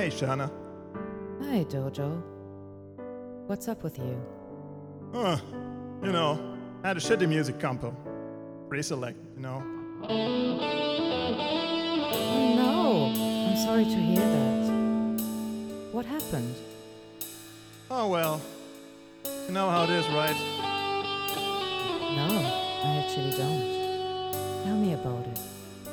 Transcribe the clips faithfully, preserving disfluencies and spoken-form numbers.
Hey, Shana. Hi, Dojo. What's up with you? Uh, you know, I had a shitty music compo. Pre-select, you know. Oh no! I'm sorry to hear that. What happened? Oh well, you know how it is, right? No, I actually don't. Tell me about it.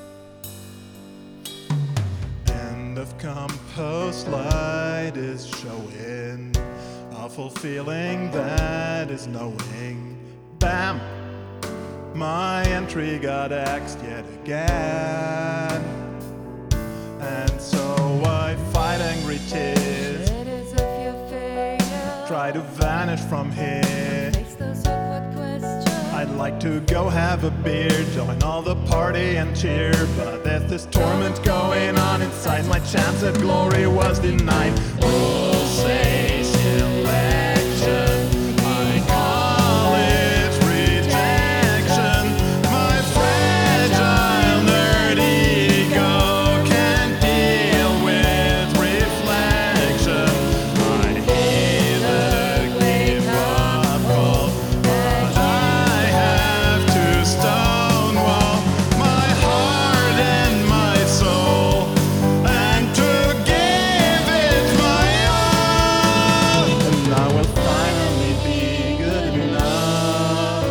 End of compost light is showing. Awful feeling that is knowing. Bam! My entry got axed yet again. And so I fight angry tears. Shadows of your failure. Try to vanish from here. Makes those awkward questions. I'd like to go have a beer, join all the party and cheer, but there's this torment going on inside. My chance at glory was denied. Rules say selection. I call it rejection. My fragile nerd ego can't deal with reflection. I hear the give up call, but I have to stonewall my heart and my soul, and to give it my all, and I will finally be good enough.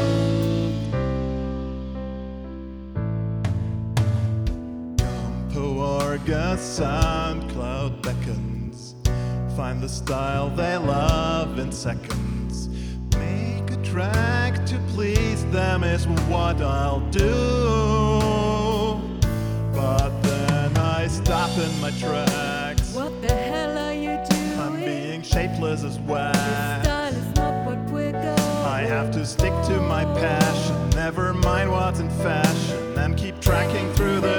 Compo Orga SoundCloud beckons. Find the style they love in seconds. Make a track to please them is what I'll do. But then I stop in my tracks. What the hell are you doing? I'm being shapeless as wax. Style is not what we're going. I have to stick to my passion, never mind what's in fashion, and keep tracking through the